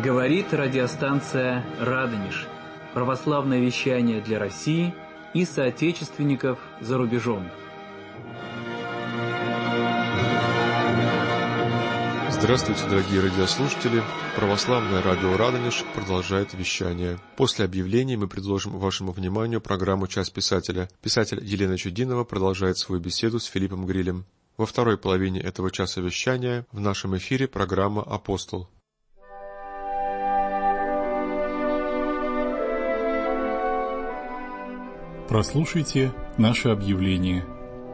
Говорит радиостанция «Радонеж». Православное вещание для России и соотечественников за рубежом. Здравствуйте, дорогие радиослушатели! Православное радио «Радонеж» продолжает вещание. После объявлений мы предложим вашему вниманию программу «Час писателя». Писатель Елена Чудинова продолжает свою беседу с Филиппом Грилем. Во второй половине этого часа вещания в нашем эфире программа «Апостол». Прослушайте наше объявление.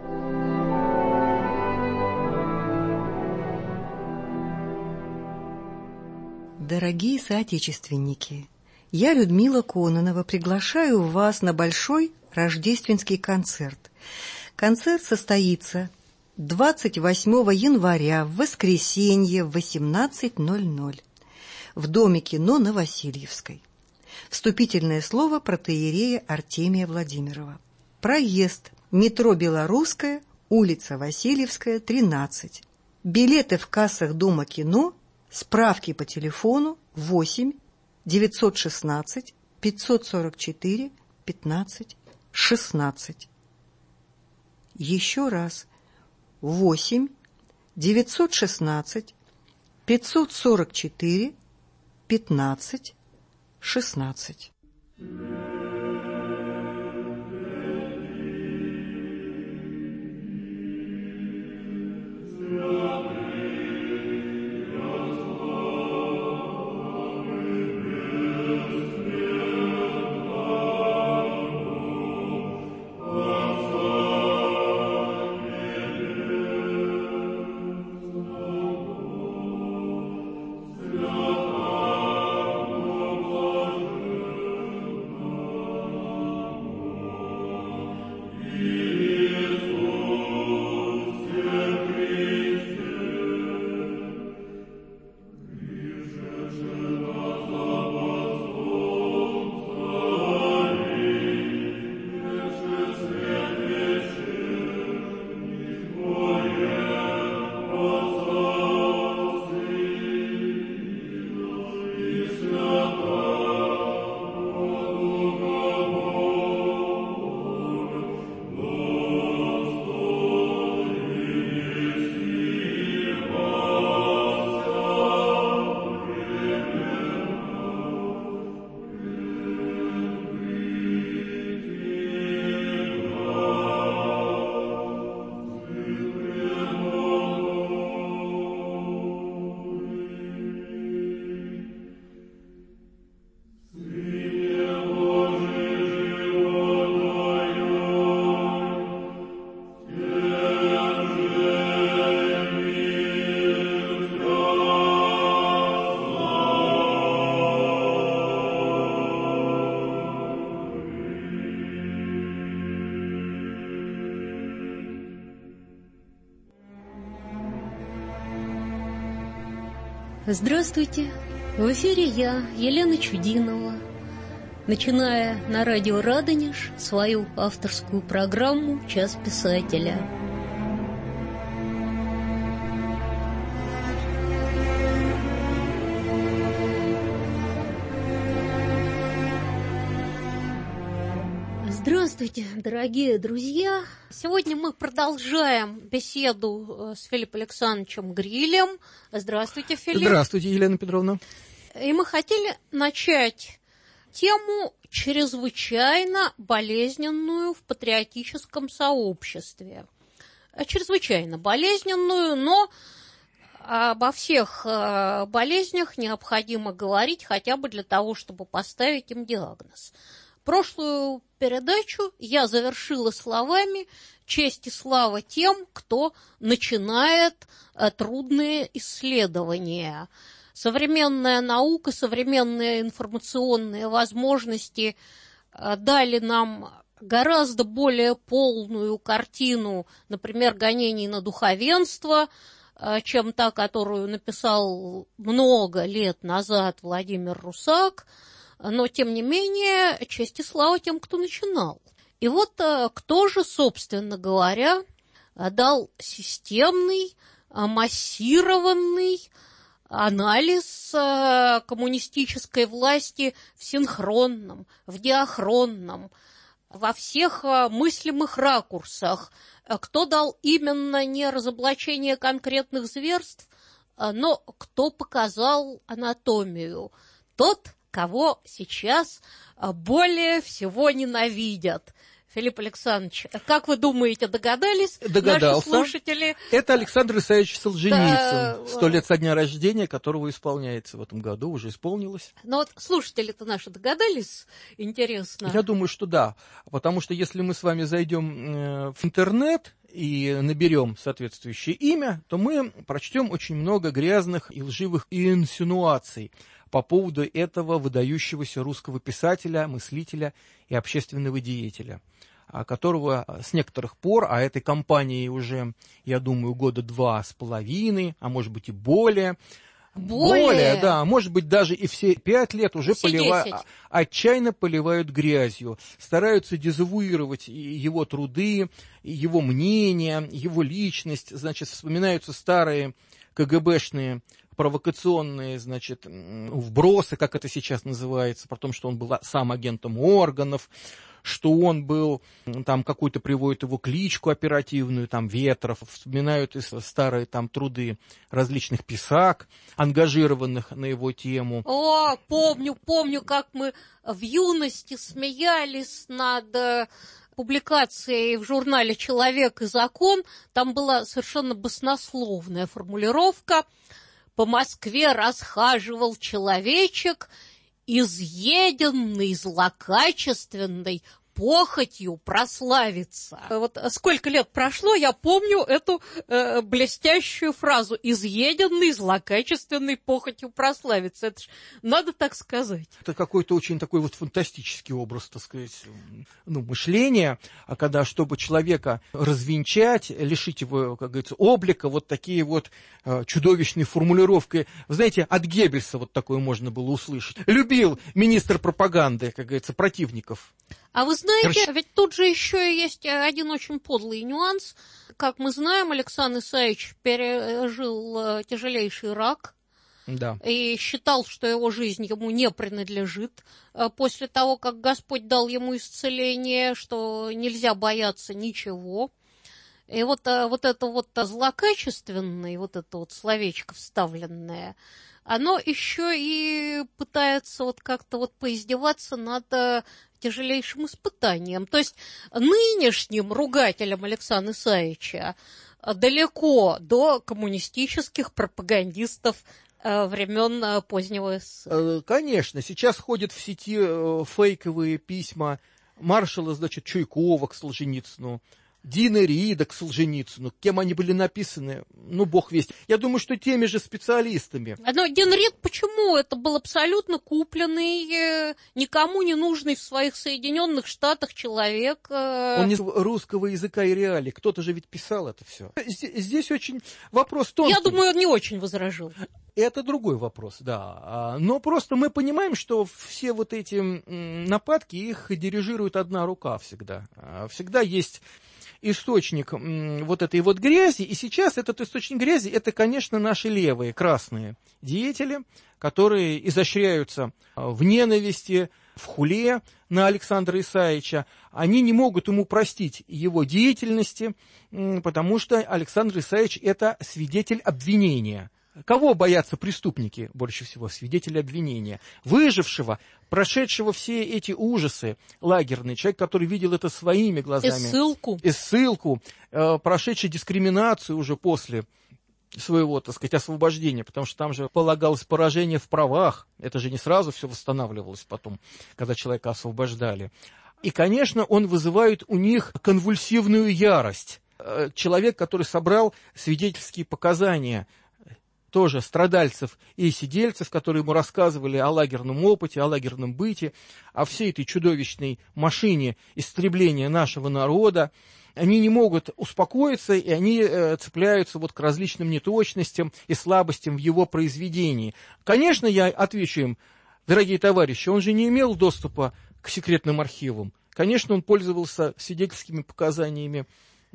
Дорогие соотечественники, я, Людмила Кононова, приглашаю вас на большой рождественский концерт. Концерт состоится 28 января в воскресенье в 18:00 в Доме кино на Васильевской. Вступительное слово протоиерея Артемия Владимирова. Проезд. Метро Белорусская, улица Васильевская, 13. Билеты в кассах Дома кино. Справки по телефону 8 916 544 15 16. Еще раз. 8 916 544 15 16. Здравствуйте! В эфире я, Елена Чудинова, начиная на радио «Радонеж» свою авторскую программу «Час писателя». Здравствуйте, дорогие друзья! Сегодня мы продолжаем беседу с Филиппом Александровичем Грилем. Здравствуйте, Филипп. Здравствуйте, Елена Петровна. И мы хотели начать тему чрезвычайно болезненную в патриотическом сообществе. Чрезвычайно болезненную, но обо всех болезнях необходимо говорить хотя бы для того, чтобы поставить им диагноз. Прошлую передачу я завершила словами «Честь и слава тем, кто начинает трудные исследования». Современная наука, современные информационные возможности дали нам гораздо более полную картину, например, гонений на духовенство, чем та, которую написал много лет назад Владимир Русак. Но, тем не менее, честь и слава тем, кто начинал. И вот кто же, собственно говоря, дал системный, массированный анализ с коммунистической власти в синхронном, в диахронном, во всех мыслимых ракурсах. Кто дал именно не разоблачение конкретных зверств, но кто показал анатомию? Тот, кого сейчас более всего ненавидят. Филипп Александрович, как вы думаете, догадались? Догадался. Наши слушатели? Это Александр Исаевич Солженицын, 100 лет со дня рождения, которого исполняется в этом году, уже исполнилось. Ну вот слушатели-то наши догадались? Интересно. Я думаю, что да, потому что если мы с вами зайдем в интернет и наберем соответствующее имя, то мы прочтем очень много грязных и лживых инсинуаций по поводу этого выдающегося русского писателя, мыслителя и общественного деятеля, которого с некоторых пор, а этой кампании уже, я думаю, 2.5 года, а может быть и более, да, может быть даже и все 5 лет уже отчаянно поливают грязью, стараются дезавуировать его труды, его мнение, его личность, значит, вспоминаются старые КГБшные провокационные, значит, вбросы, как это сейчас называется, про то, что он был сам агентом органов, что он был, там какую-то приводит его кличку оперативную, там Ветров, вспоминают и старые там труды различных писак, ангажированных на его тему. О, помню, как мы в юности смеялись над публикацией в журнале «Человек и закон». Там была совершенно баснословная формулировка: «По Москве расхаживал человечек, изъеденный злокачественной похотью прославиться». Вот сколько лет прошло, я помню эту блестящую фразу: «изъеденный злокачественной похотью прославиться». Это ж надо так сказать. Это какой-то очень такой вот фантастический образ, так сказать, мышления, а когда, чтобы человека развенчать, лишить его, как говорится, облика, вот такие вот чудовищные формулировки. Вы знаете, от Геббельса вот такое можно было услышать. Любил министр пропаганды, как говорится, противников. А вы знаете, ведь тут же еще есть один очень подлый нюанс. Как мы знаем, Александр Исаевич пережил тяжелейший рак. Да. И считал, что его жизнь ему не принадлежит. После того, как Господь дал ему исцеление, что нельзя бояться ничего. И вот это вот злокачественное, вот это вот словечко вставленное, оно еще и пытается вот как-то вот поиздеваться над тяжелейшим испытанием. То есть нынешним ругателям Александра Исаевича далеко до коммунистических пропагандистов времен позднего СССР. Конечно, сейчас ходят в сети фейковые письма маршала, значит, Чуйкова к Солженицыну, Дина Рида к Солженицыну. Кем они были написаны, бог весть. Я думаю, что теми же специалистами. Но Дин Рид почему? Это был абсолютно купленный, никому не нужный в своих Соединенных Штатах человек. Он не русского языка и реалий. Кто-то же ведь писал это все. Здесь очень вопрос тонкий. Я думаю, он не очень возражил. Это другой вопрос, да. Но просто мы понимаем, что все вот эти нападки, их дирижирует одна рука всегда. Всегда есть источник вот этой вот грязи, и сейчас этот источник грязи, это, конечно, наши левые, красные деятели, которые изощряются в ненависти, в хуле на Александра Исаевича. Они не могут ему простить его деятельности, потому что Александр Исаевич – это свидетель обвинения. Кого боятся преступники больше всего? Свидетеля обвинения. Выжившего, прошедшего все эти ужасы лагерные, человек, который видел это своими глазами. И ссылку, прошедший дискриминацию уже после своего, так сказать, освобождения, потому что там же полагалось поражение в правах. Это же не сразу все восстанавливалось потом, когда человека освобождали. И, конечно, он вызывает у них конвульсивную ярость. Человек, который собрал свидетельские показания, тоже страдальцев и сидельцев, которые ему рассказывали о лагерном опыте, о лагерном быте, о всей этой чудовищной машине истребления нашего народа. Они не могут успокоиться, и они цепляются вот к различным неточностям и слабостям в его произведении. Конечно, я отвечу им: дорогие товарищи, он же не имел доступа к секретным архивам. Конечно, он пользовался свидетельскими показаниями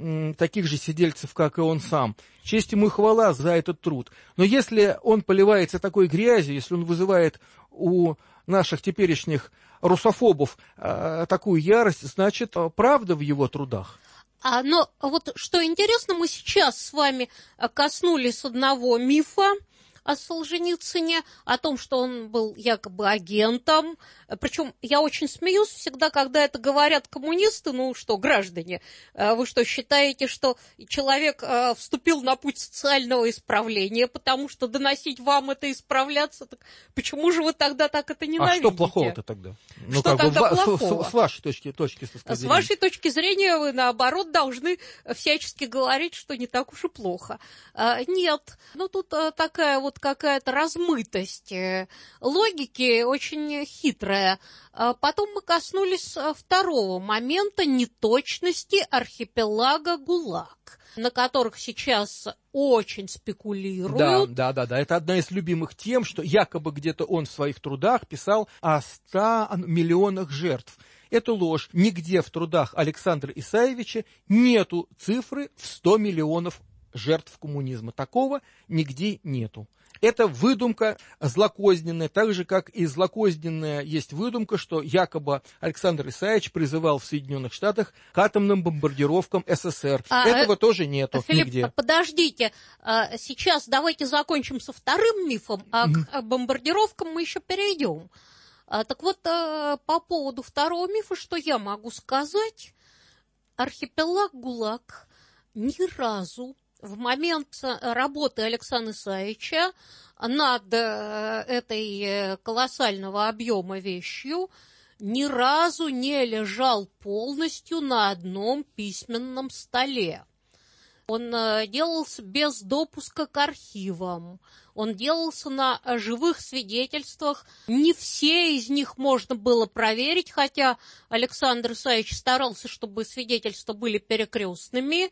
таких же сидельцев, как и он сам. Честь ему и хвала за этот труд. Но если он поливается такой грязью, если он вызывает у наших теперешних русофобов такую ярость, значит, правда в его трудах. Но вот что интересно, мы сейчас с вами коснулись одного мифа о Солженицыне, о том, что он был якобы агентом. Причем я очень смеюсь всегда, когда это говорят коммунисты. Ну что, граждане, вы что, считаете, что человек вступил на путь социального исправления, потому что доносить вам это исправляться? Так почему же вы тогда так это ненавидите? А что плохого-то тогда? Что тогда плохого? С вашей точки зрения. С вашей точки зрения вы, наоборот, должны всячески говорить, что не так уж и плохо. Нет, ну тут такая вот какая-то размытость логики очень хитрая. Потом мы коснулись второго момента — неточности архипелага ГУЛАГ, на которых сейчас очень спекулируют. Да. Это одна из любимых тем, что якобы где-то он в своих трудах писал о 100 миллионах жертв. Это ложь. Нигде в трудах Александра Исаевича нету цифры в 100 миллионов жертв коммунизма. Такого нигде нету. Это выдумка злокозненная, так же, как и злокозненная есть выдумка, что якобы Александр Исаевич призывал в Соединенных Штатах к атомным бомбардировкам СССР. Этого тоже нету Филипп, нигде. Подождите, сейчас давайте закончим со вторым мифом, а к бомбардировкам мы еще перейдем. Так вот, по поводу второго мифа, что я могу сказать? Архипелаг ГУЛАГ ни разу в момент работы Александра Исаевича над этой колоссального объема вещью ни разу не лежал полностью на одном письменном столе. Он делался без допуска к архивам, он делался на живых свидетельствах. Не все из них можно было проверить, хотя Александр Исаевич старался, чтобы свидетельства были перекрестными.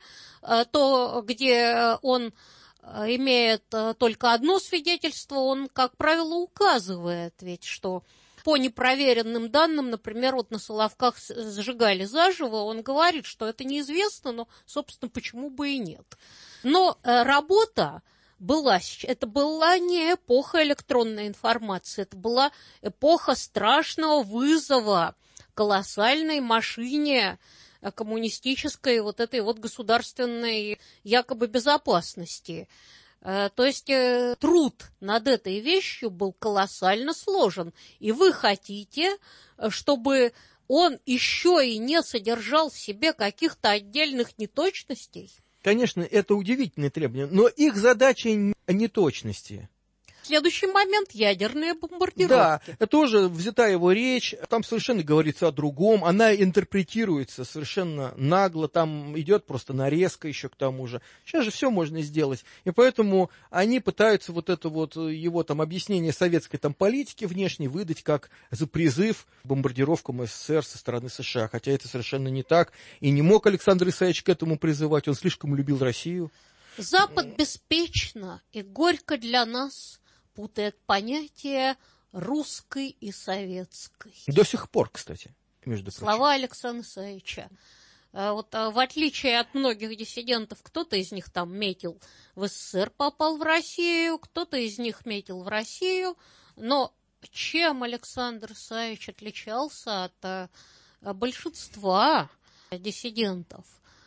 То, где он имеет только одно свидетельство, он, как правило, указывает, ведь что по непроверенным данным, например, вот на Соловках сжигали заживо, он говорит, что это неизвестно, но, собственно, почему бы и нет. Но работа это была не эпоха электронной информации, это была эпоха страшного вызова колоссальной машине коммунистической вот этой вот государственной якобы безопасности. То есть труд над этой вещью был колоссально сложен. И вы хотите, чтобы он еще и не содержал в себе каких-то отдельных неточностей? Конечно, это удивительные требования, но их задача неточности. Следующий момент — ядерные бомбардировки. Да, тоже взята его речь, там совершенно говорится о другом, она интерпретируется совершенно нагло, там идет просто нарезка еще к тому же. Сейчас же все можно сделать, и поэтому они пытаются вот это вот его там объяснение советской там политики внешней выдать как за призыв к бомбардировкам СССР со стороны США, хотя это совершенно не так, и не мог Александр Исаевич к этому призывать, он слишком любил Россию. Запад беспечно и горько для нас путает понятия русской и советской. До сих пор, кстати, между прочим. Слова Александра Исаевича. Вот, в отличие от многих диссидентов, кто-то из них там метил в СССР, попал в Россию, кто-то из них метил в Россию. Но чем Александр Исаевич отличался от большинства диссидентов?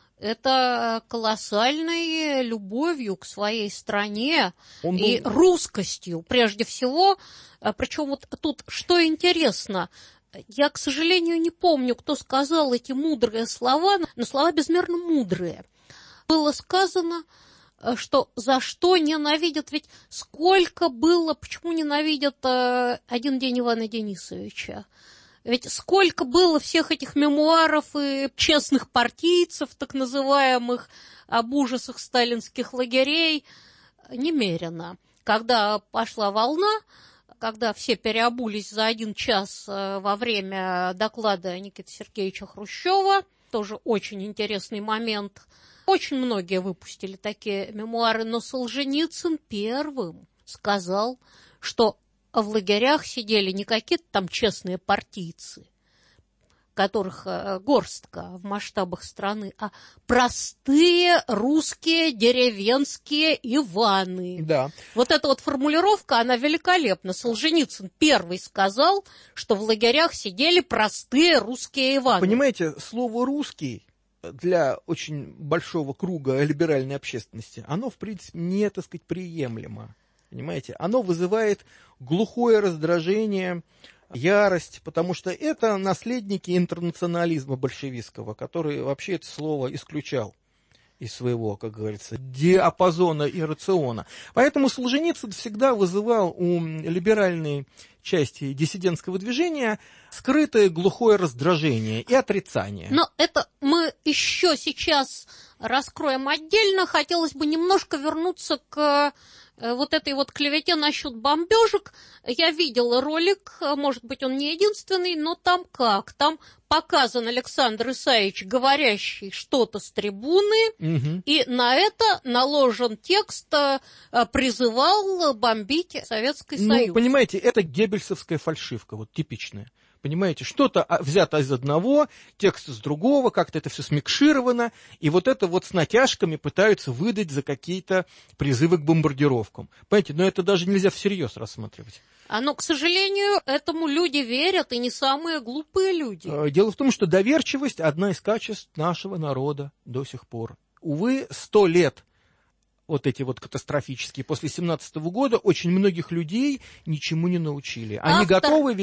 Это колоссальной любовью к своей стране и русскостью, прежде всего. Причем вот тут, что интересно, я, к сожалению, не помню, кто сказал эти мудрые слова, но слова безмерно мудрые. Было сказано, что за что ненавидят, ведь сколько было, почему ненавидят «Один день» Ивана Денисовича? Ведь сколько было всех этих мемуаров и честных партийцев, так называемых, об ужасах сталинских лагерей, немерено. Когда пошла волна, когда все переобулись за 1 час во время доклада Никиты Сергеевича Хрущева, тоже очень интересный момент, очень многие выпустили такие мемуары, но Солженицын первым сказал, что в лагерях сидели не какие-то там честные партийцы. которых горстка в масштабах страны, а простые русские деревенские Иваны. Да. Вот эта вот формулировка, она великолепна. Солженицын первый сказал, что в лагерях сидели простые русские Иваны. Понимаете, слово «русский» для очень большого круга либеральной общественности, оно, в принципе, не, так сказать, приемлемо. Понимаете? Оно вызывает глухое раздражение, ярость, потому что это наследники интернационализма большевистского, который вообще это слово исключал из своего, как говорится, диапазона и рациона. Поэтому Солженицын всегда вызывал у либеральной части диссидентского движения скрытое глухое раздражение и отрицание. Но это мы еще сейчас раскроем отдельно. Хотелось бы немножко вернуться к вот этой вот клевете насчет бомбежек. Я видела ролик, может быть, он не единственный, но там как? Там показан Александр Исаевич, говорящий что-то с трибуны, и на это наложен текст, призывал бомбить Советский Союз. Ну, понимаете, это геббельсовская фальшивка, вот типичная. Понимаете, что-то взято из одного, текст из другого, как-то это все смикшировано, и вот это вот с натяжками пытаются выдать за какие-то призывы к бомбардировкам. Понимаете, но это даже нельзя всерьез рассматривать. Но, к сожалению, этому люди верят, и не самые глупые люди. Дело в том, что доверчивость – одна из качеств нашего народа до сих пор. Увы, 100 лет вот эти вот катастрофические после 17 года очень многих людей ничему не научили. Они готовы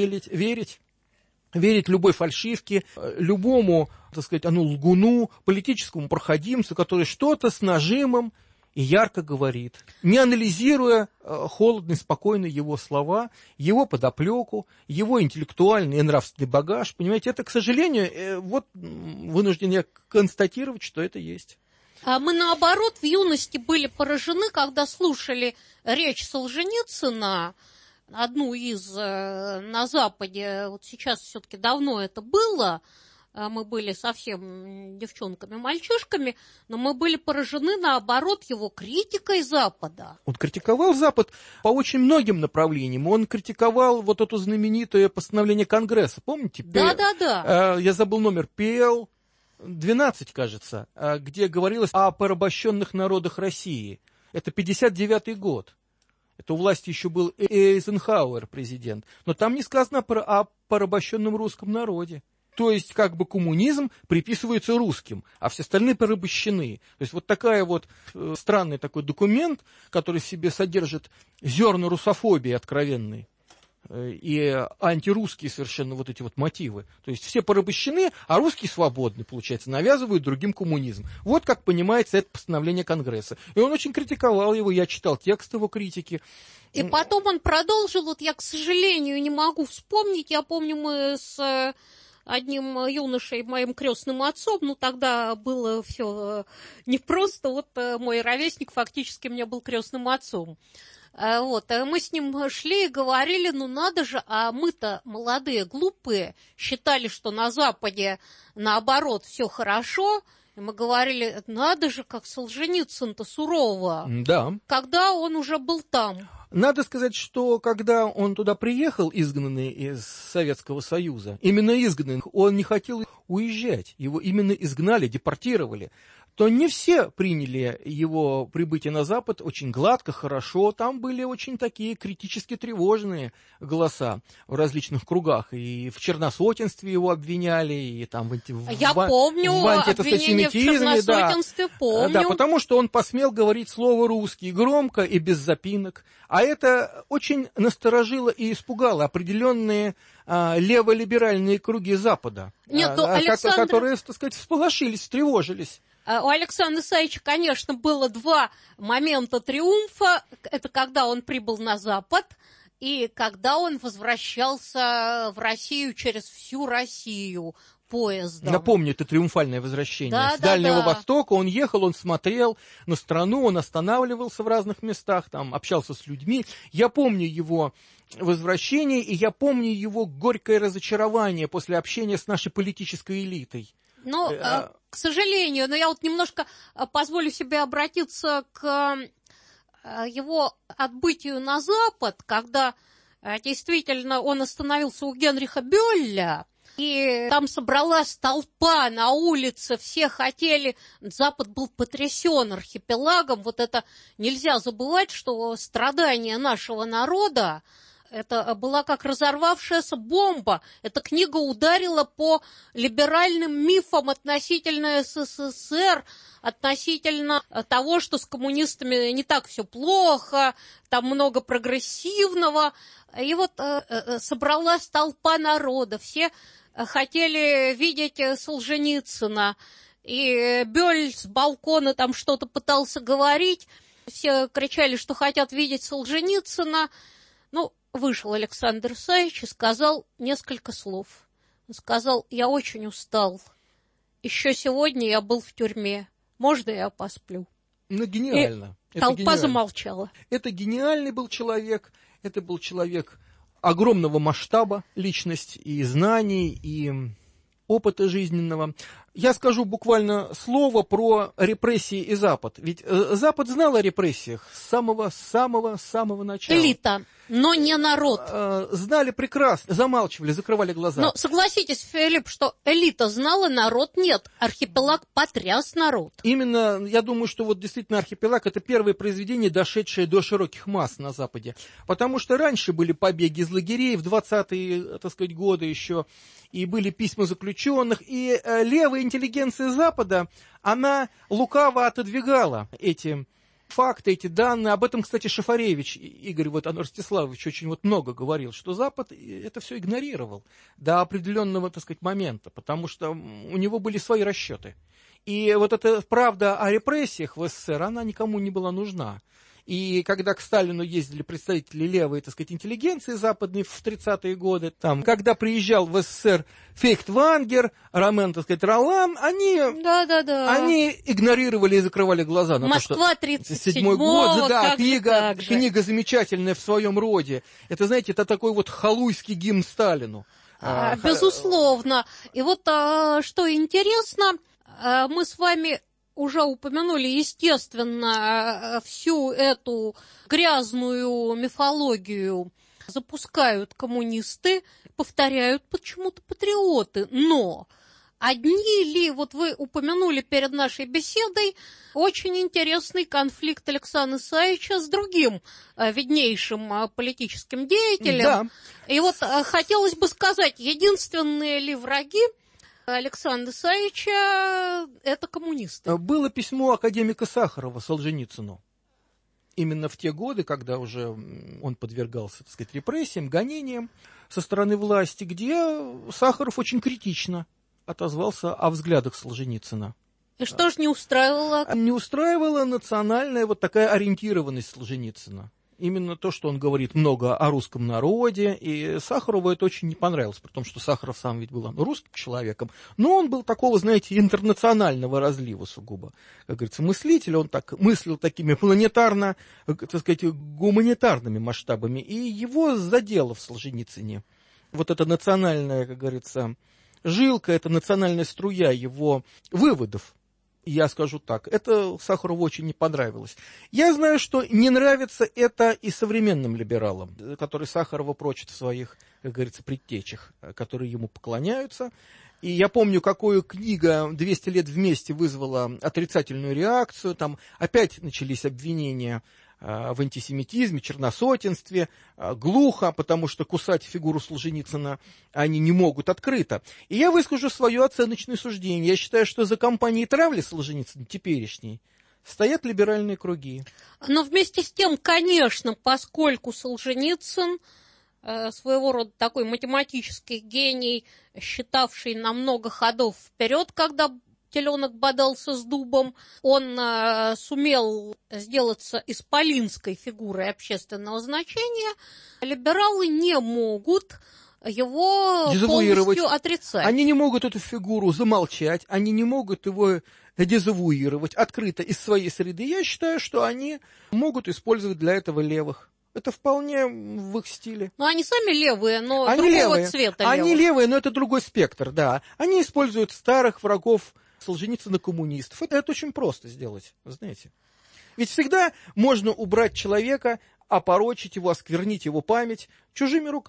верить любой фальшивке, любому, так сказать, лгуну, политическому проходимцу, который что-то с нажимом и ярко говорит, не анализируя холодно и спокойно его слова, его подоплеку, его интеллектуальный и нравственный багаж. Понимаете, это, к сожалению, вот вынужден я констатировать, что это есть. А мы, наоборот, в юности были поражены, когда слушали речь Солженицына, одну из на Западе, вот сейчас все-таки давно это было, мы были совсем девчонками-мальчишками, но мы были поражены, наоборот, его критикой Запада. Он критиковал Запад по очень многим направлениям. Он критиковал вот это знаменитое постановление Конгресса, помните? Да. Я забыл номер, ПЛ-12, кажется, где говорилось о порабощенных народах России. Это 59-й год. Это у власти еще был Эйзенхауэр президент. Но там не сказано о порабощенном русском народе. То есть, как бы коммунизм приписывается русским, а все остальные порабощены. То есть, вот такая вот странный такой документ, который в себе содержит зерна русофобии откровенной и антирусские совершенно вот эти вот мотивы. То есть, все порабощены, а русские свободны, получается, навязывают другим коммунизм. Вот как понимается это постановление Конгресса. И он очень критиковал его, я читал текст его критики. И потом он продолжил, вот я, к сожалению, не могу вспомнить, я помню, мы с одним юношей, моим крестным отцом, ну, тогда было все непросто, вот мой ровесник фактически мне был крестным отцом. Вот, мы с ним шли и говорили, ну надо же, а мы-то молодые, глупые, считали, что на Западе наоборот все хорошо, и мы говорили, надо же, как Солженицын-то сурово, да. Когда он уже был там. Надо сказать, что когда он туда приехал, изгнанный из Советского Союза, именно изгнанный, он не хотел уезжать, его именно изгнали, депортировали, то не все приняли его прибытие на Запад очень гладко, хорошо. Там были очень такие критически тревожные голоса в различных кругах. И в черносотенстве его обвиняли, и там Я помню обвинение в черносотенстве, помню. Да, потому что он посмел говорить слово «русский» громко и без запинок. А это очень насторожило и испугало определенные леволиберальные круги Запада, которые, так сказать, всполошились, встревожились. У Александра Исаевича, конечно, было два момента триумфа. Это когда он прибыл на Запад и когда он возвращался в Россию через всю Россию поездом. Напомню, это триумфальное возвращение. С Дальнего Востока он ехал, он смотрел на страну, он останавливался в разных местах, там общался с людьми. Я помню его возвращение, и я помню его горькое разочарование после общения с нашей политической элитой. Ну, к сожалению, но я вот немножко позволю себе обратиться к его отбытию на Запад, когда действительно он остановился у Генриха Бёлля, И там собралась толпа на улице, все хотели, Запад был потрясен архипелагом. Вот это нельзя забывать, что страдания нашего народа, это была как разорвавшаяся бомба. Эта книга ударила по либеральным мифам относительно СССР, относительно того, что с коммунистами не так все плохо, там много прогрессивного. И вот собралась толпа народа, все хотели видеть Солженицына, и Бёль с балкона там что-то пытался говорить, все кричали, что хотят видеть Солженицына. Ну, вышел Александр Исаевич и сказал несколько слов. Он сказал: я очень устал, еще сегодня я был в тюрьме, можно я посплю? Ну, гениально. И толпа замолчала. Это гениальный был человек, это был человек огромного масштаба, личность и знаний, и опыта жизненного. Я скажу буквально слово про репрессии и Запад. Ведь Запад знал о репрессиях с самого начала. Элита, но не народ. Знали прекрасно, замалчивали, закрывали глаза. Но согласитесь, Филипп, что элита знала, народ нет. Архипелаг потряс народ. Именно, я думаю, что вот действительно «Архипелаг» — это первое произведение, дошедшее до широких масс на Западе. Потому что раньше были побеги из лагерей в 20-е, так сказать, годы еще, и были письма заключенных, и левая интеллигенция Запада, она лукаво отодвигала эти факты, эти данные. Об этом, кстати, Шафаревич, Игорь Ростиславович очень много говорил, что Запад это все игнорировал до определенного, так сказать, момента, потому что у него были свои расчеты. И вот эта правда о репрессиях в СССР, она никому не была нужна. И когда к Сталину ездили представители левой, так сказать, интеллигенции западной в 30-е годы, там, когда приезжал в СССР Фейхтвангер, Ромен, так сказать, Ролан, они игнорировали и закрывали глаза на Москва, то, что 37-й год, да, книга замечательная в своем роде. Это, знаете, это такой вот халуйский гимн Сталину. Безусловно. И вот что интересно, мы с вами уже упомянули, естественно, всю эту грязную мифологию запускают коммунисты, повторяют почему-то патриоты. Но одни ли, вот вы упомянули перед нашей беседой, очень интересный конфликт Александра Исаевича с другим виднейшим политическим деятелем. Да. И вот хотелось бы сказать, единственные ли враги Александра Исаевича – это коммунисты. Было письмо академика Сахарова Солженицыну. Именно в те годы, когда уже он подвергался, так сказать, репрессиям, гонениям со стороны власти, где Сахаров очень критично отозвался о взглядах Солженицына. И что же не устраивало? Не устраивала национальная вот такая ориентированность Солженицына. Именно то, что он говорит много о русском народе, и Сахарову это очень не понравилось, при том, что Сахаров сам ведь был русским человеком, но он был такого, знаете, интернационального разлива сугубо, как говорится, мыслитель, он так мыслил такими планетарно, так сказать, гуманитарными масштабами, и его задело в Солженицыне вот эта национальная, как говорится, жилка, эта национальная струя его выводов. Я скажу так, это Сахарову очень не понравилось. Я знаю, что не нравится это и современным либералам, которые Сахарова прочат в своих, как говорится, предтечах, которые ему поклоняются. И я помню, какую книга «200 лет вместе» вызвала отрицательную реакцию. Там опять начались обвинения в антисемитизме, черносотенстве, глухо, потому что кусать фигуру Солженицына они не могут открыто. И я выскажу свое оценочное суждение. Я считаю, что за кампанией травли Солженицына теперешней стоят либеральные круги. Но вместе с тем, конечно, поскольку Солженицын своего рода такой математический гений, считавший на много ходов вперед, когда теленок бодался с дубом, он сумел сделаться исполинской фигурой общественного значения, либералы не могут его полностью отрицать. Они не могут эту фигуру замолчать, они не могут его дезавуировать открыто из своей среды. Я считаю, что они могут использовать для этого левых. Это вполне в их стиле. Но они сами левые, но они другого левые. Цвета левых. Они левые, но это другой спектр, да. Они используют старых врагов Солженицына, коммунистов. Это очень просто сделать, знаете. Ведь всегда можно убрать человека, опорочить его, осквернить его память чужими руками.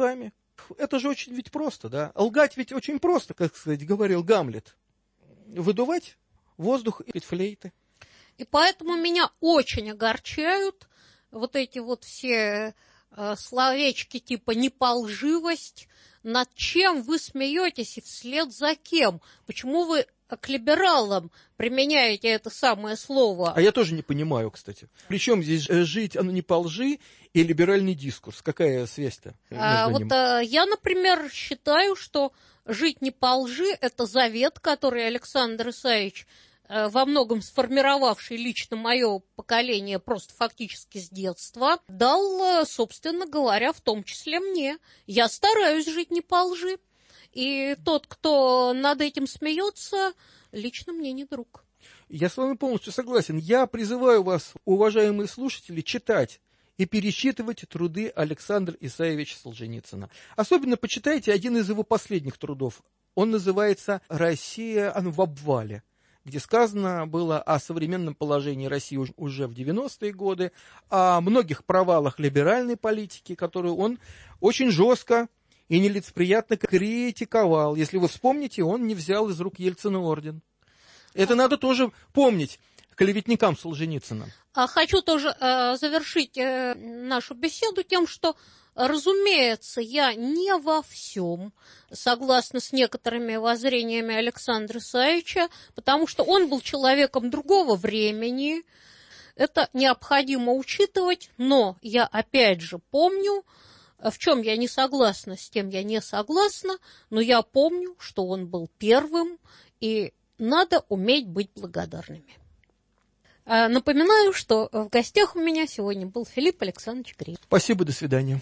Это же очень ведь просто, да? Лгать ведь очень просто, как сказать, говорил Гамлет. Выдувать воздух и петь флейты. И поэтому меня очень огорчают вот эти вот все словечки типа «неполживость». Над чем вы смеетесь и вслед за кем? Почему вы к либералам применяете это самое слово? А я тоже не понимаю, кстати. Причем здесь жить, оно не по лжи и либеральный дискурс. Какая связь-то между ними? Я, например, считаю, что жить не по лжи – это завет, который Александр Исаевич, во многом сформировавший лично мое поколение просто фактически с детства, дал, собственно говоря, в том числе мне. Я стараюсь жить не по лжи. И тот, кто над этим смеется, лично мне не друг. Я с вами полностью согласен. Я призываю вас, уважаемые слушатели, читать и перечитывать труды Александра Исаевича Солженицына. Особенно почитайте один из его последних трудов. Он называется «Россия в обвале», где сказано было о современном положении России уже в 90-е годы, о многих провалах либеральной политики, которую он очень жестко и нелицеприятно критиковал. Если вы вспомните, он не взял из рук Ельцина орден. Это надо тоже помнить клеветникам Солженицына. Хочу тоже завершить нашу беседу тем, что, разумеется, я не во всем согласна с некоторыми воззрениями Александра Исаевича, потому что он был человеком другого времени. Это необходимо учитывать, но я опять же помню, в чем я не согласна, с тем я не согласна, но я помню, что он был первым, и надо уметь быть благодарными. Напоминаю, что в гостях у меня сегодня был Филипп Александрович Гриб. Спасибо, до свидания.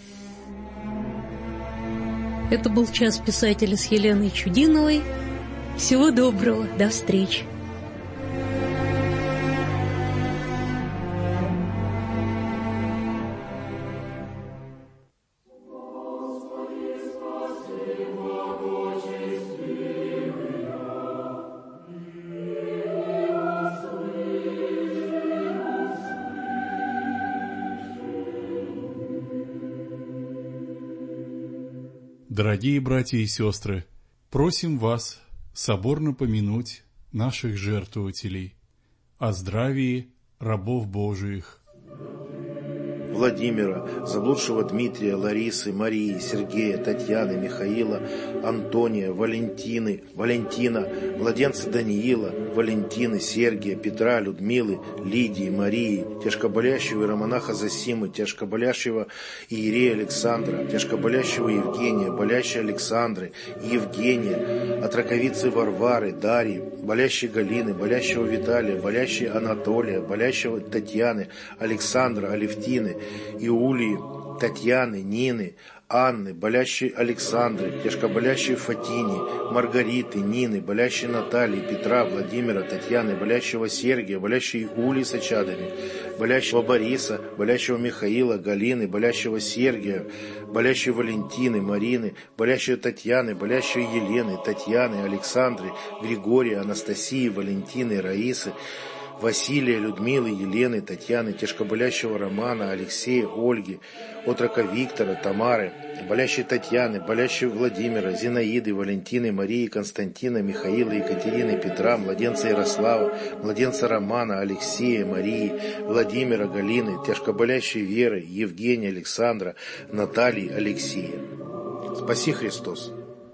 Это был «Час писателя» с Еленой Чудиновой. Всего доброго, до встречи. Дорогие братья и сестры, просим вас соборно помянуть наших жертвователей, о здравии рабов Божиих. Владимира, заблудшего Дмитрия, Ларисы, Марии, Сергея, Татьяны, Михаила, Антония, Валентина, младенца Даниила, Валентины, Сергия, Петра, Людмилы, Лидии, Марии, тяжкоболящего иеромонаха Зосимы, тяжкоболящего иерея Александра, тяжкоболящего Евгения, болящей Александры, Евгения, от раковицы Варвары, Дарьи, болящей Галины, болящего Виталия, болящей Анатолия, болящего Татьяны, Александра, Алевтины, Иулии, Татьяны, Нины, Анны, болящей Александры, тяжкоболящей Фатини, Маргариты, Нины, болящей Натальи, Петра, Владимира, Татьяны, болящего Сергия, болящей Улии с очадами, болящего Бориса, болящего Михаила, Галины, болящего Сергия, болящей Валентины, Марины, болящей Татьяны, болящей Елены, Татьяны, Александры, Григория, Анастасии, Валентины, Раисы, Василия, Людмилы, Елены, Татьяны, тяжкоболящего Романа, Алексея, Ольги, отрока Виктора, Тамары, болящей Татьяны, болящей Владимира, Зинаиды, Валентины, Марии, Константина, Михаила, Екатерины, Петра, младенца Ярослава, младенца Романа, Алексея, Марии, Владимира, Галины, тяжкоболящей Веры, Евгения, Александра, Натальи, Алексея. Спаси Христос!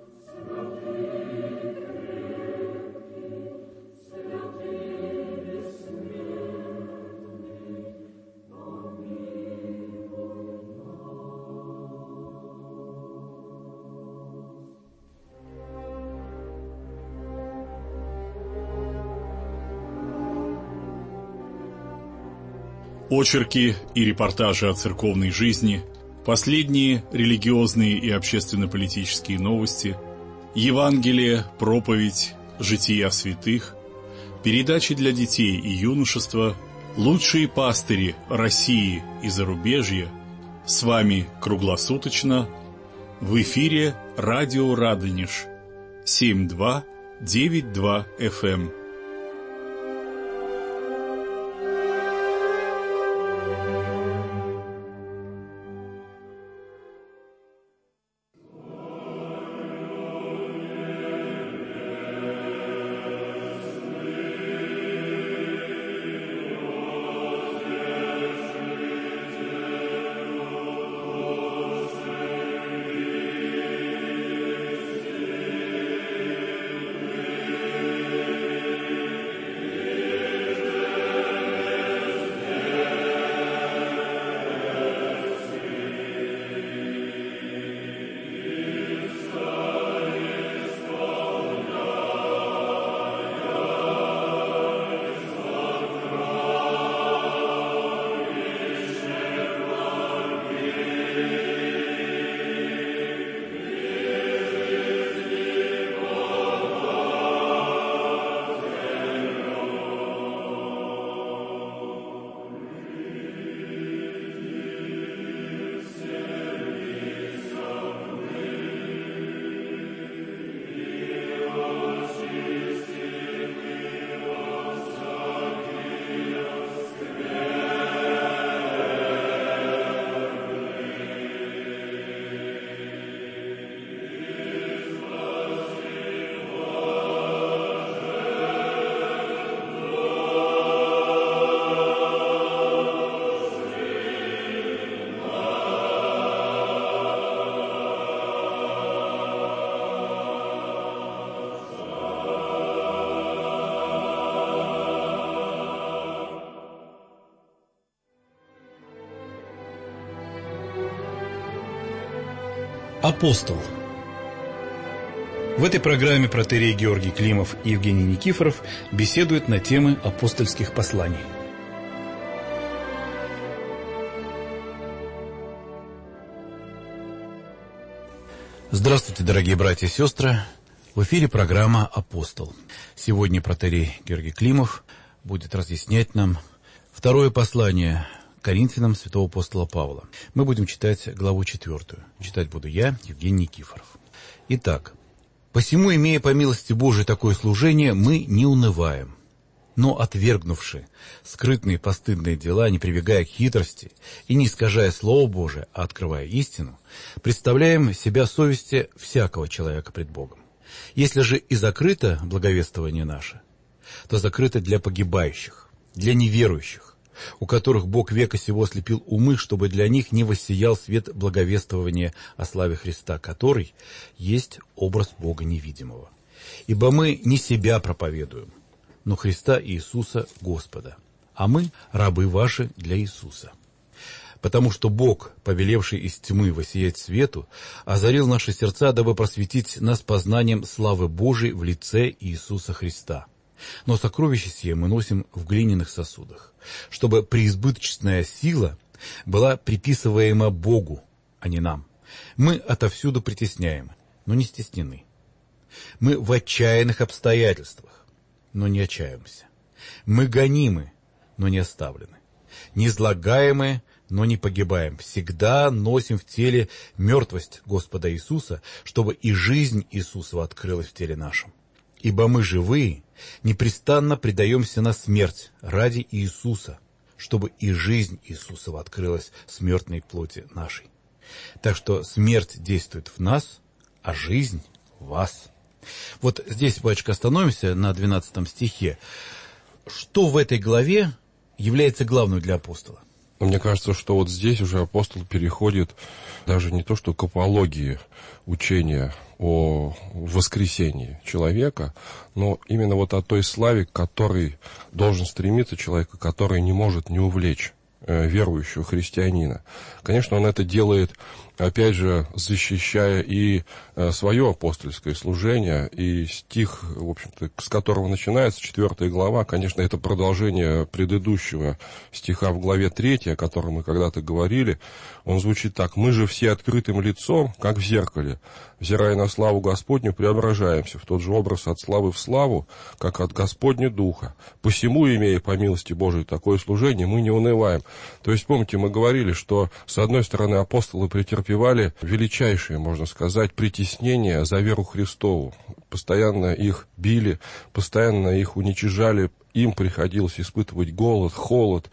Очерки и репортажи о церковной жизни, последние религиозные и общественно-политические новости, Евангелие, проповедь, жития святых, передачи для детей и юношества, лучшие пастыри России и зарубежья. С вами круглосуточно в эфире радио Радонеж 7292 FM. Апостол. В этой программе протоиерей Георгий Климов и Евгений Никифоров беседуют на темы апостольских посланий. Здравствуйте, дорогие братья и сестры! В эфире программа «Апостол». Сегодня протоиерей Георгий Климов будет разъяснять нам второе послание Коринфянам святого апостола Павла. Мы будем читать главу 4. Читать буду я, Евгений Никифоров. Итак, «Посему, имея по милости Божией такое служение, мы не унываем, но, отвергнувши скрытные постыдные дела, не прибегая к хитрости и не искажая Слово Божие, а открывая истину, представляем себя совести всякого человека пред Богом. Если же и закрыто благовествование наше, то закрыто для погибающих, для неверующих, у которых Бог века сего ослепил умы, чтобы для них не воссиял свет благовествования о славе Христа, который есть образ Бога невидимого. Ибо мы не себя проповедуем, но Христа Иисуса Господа, а мы рабы ваши для Иисуса. Потому что Бог, повелевший из тьмы воссиять свету, озарил наши сердца, дабы просветить нас познанием славы Божией в лице Иисуса Христа. Но сокровище сие мы носим в глиняных сосудах, чтобы преизбыточная сила была приписываема Богу, а не нам. Мы отовсюду притесняемы, но не стеснены. Мы в отчаянных обстоятельствах, но не отчаиваемся. Мы гонимы, но не оставлены. Низлагаемы, но не погибаем. Всегда носим в теле мертвость Господа Иисуса, чтобы и жизнь Иисусова открылась в теле нашем. Ибо мы живые, непрестанно предаемся на смерть ради Иисуса, чтобы и жизнь Иисусова открылась в смертной плоти нашей. Так что смерть действует в нас, а жизнь в вас». Вот здесь, батюшка, остановимся на 12 стихе. Что в этой главе является главным для апостола? Мне кажется, что вот здесь уже апостол переходит даже не то что к апологии учения о воскресении человека, но именно вот о той славе, к которой должен стремиться человек, который не может не увлечь верующего христианина. Конечно, он это делает, опять же, защищая и свое апостольское служение, и стих, в общем-то, с которого начинается 4 глава, конечно, это продолжение предыдущего стиха в главе 3, о котором мы когда-то говорили. Он звучит так: «Мы же все открытым лицом, как в зеркале, взирая на славу Господню, преображаемся в тот же образ от славы в славу, как от Господня Духа. Посему, имея по милости Божией такое служение, мы не унываем». То есть, помните, мы говорили, что, с одной стороны, апостолы претерпевали величайшие, можно сказать, притеснения за веру Христову. Постоянно их били, постоянно их уничижали, им приходилось испытывать голод, холод.